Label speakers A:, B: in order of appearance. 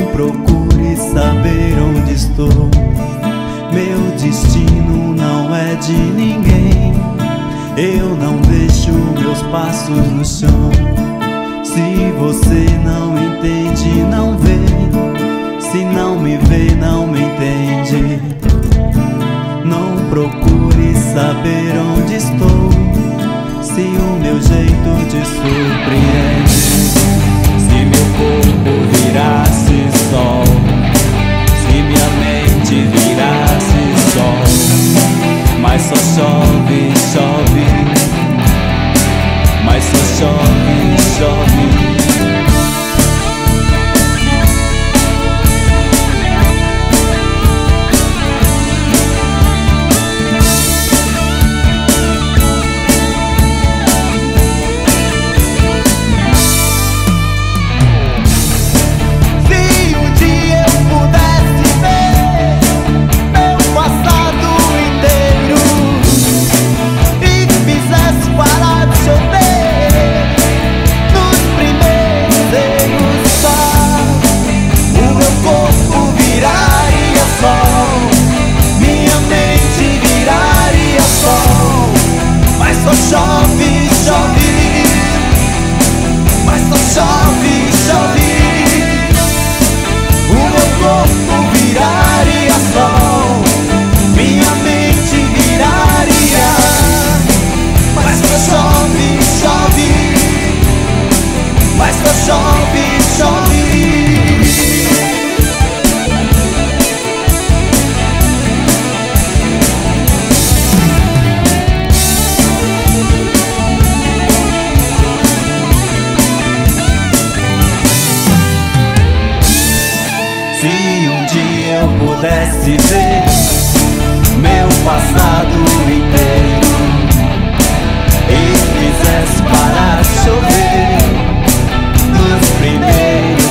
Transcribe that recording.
A: procure saber onde estou. Meu destino não é de ninguém. Eu não deixo meus passos no chão. Se você não entende, não vê. Se não me vê, não me entende. Não procure saber onde estou, se o meu jeito te surpreende. Se meu corpo virasse sol, se minha mente virasse sol, mas só chove, chove, mas só chove, chove. Chove, chove, mas só chove, chove. O meu corpo viraria sol, minha mente viraria, mas só chove, chove, mas só chove, chove. Se um dia eu pudesse ver meu passado inteiro e fizesse parar de chover nos primeiros